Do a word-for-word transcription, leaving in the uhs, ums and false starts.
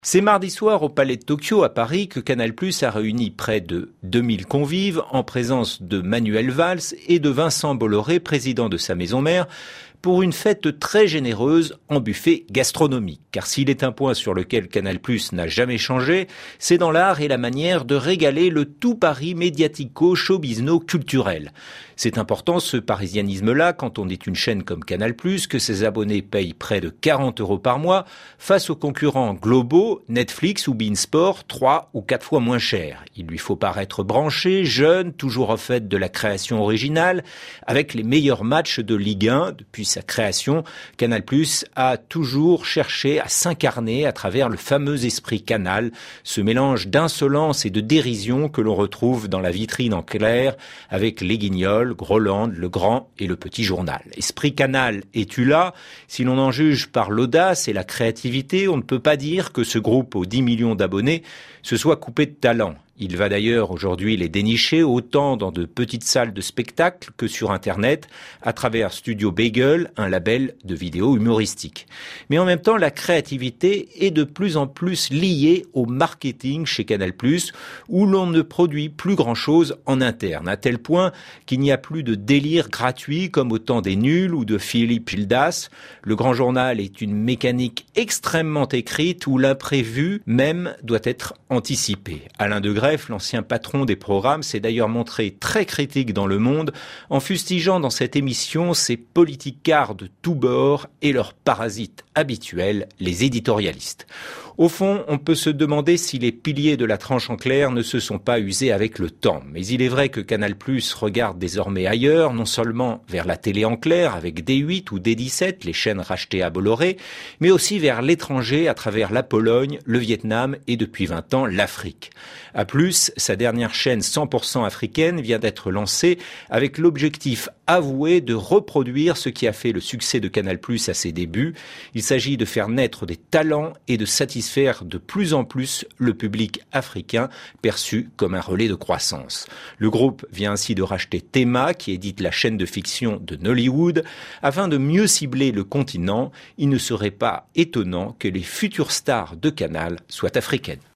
C'est mardi soir au Palais de Tokyo à Paris que Canal+ a réuni près de deux mille convives en présence de Manuel Valls et de Vincent Bolloré, président de sa maison mère, pour une fête très généreuse en buffet gastronomique. Car s'il est un point sur lequel Canal+ n'a jamais changé, c'est dans l'art et la manière de régaler le tout Paris médiatico-showbizno-culturel. C'est important ce parisianisme-là quand on est une chaîne comme Canal+, que ses abonnés payent près de quarante euros par mois face aux concurrents globaux, Netflix ou beIN Sport, trois ou quatre fois moins cher. Il lui faut paraître branché, jeune, toujours au fait de la création originale, avec les meilleurs matchs de Ligue un depuis sa création. Canal+ a toujours cherché à s'incarner à travers le fameux esprit Canal, ce mélange d'insolence et de dérision que l'on retrouve dans la vitrine en clair avec les Guignols, Groland, Le Grand et Le Petit Journal. Esprit Canal, es-tu là ? Si l'on en juge par l'audace et la créativité, on ne peut pas dire que ce groupe aux dix millions d'abonnés se soit coupé de talent. Il va d'ailleurs aujourd'hui les dénicher autant dans de petites salles de spectacle que sur Internet à travers Studio Bagel, un label de vidéos humoristiques. Mais en même temps, la créativité est de plus en plus liée au marketing chez Canal+, où l'on ne produit plus grand-chose en interne, à tel point qu'il n'y a plus de délire gratuit comme au temps des nuls ou de Philippe Gildas. Le Grand Journal est une mécanique extrêmement écrite où l'imprévu même doit être anticipé. Alain Degreffe, l'ancien patron des programmes, s'est d'ailleurs montré très critique dans Le Monde en fustigeant dans cette émission ces politicards de tous bords et leurs parasites habituels, les éditorialistes. Au fond, on peut se demander si les piliers de la tranche en clair ne se sont pas usés avec le temps. Mais il est vrai que Canal+ regarde désormais ailleurs, non seulement vers la télé en clair avec D huit ou D dix-sept, les chaînes rachetées à Bolloré, mais aussi vers l'étranger à travers la Pologne, le Vietnam et depuis vingt ans l'Afrique. A plus, sa dernière chaîne cent pour cent africaine vient d'être lancée avec l'objectif avoué de reproduire ce qui a fait le succès de Canal+ à ses débuts. Il s'agit de faire naître des talents et de satisfaire de plus en plus le public africain perçu comme un relais de croissance. Le groupe vient ainsi de racheter Tema, qui édite la chaîne de fiction de Nollywood. Afin de mieux cibler le continent, il ne serait pas étonnant que les futures stars de Canal soient africaines.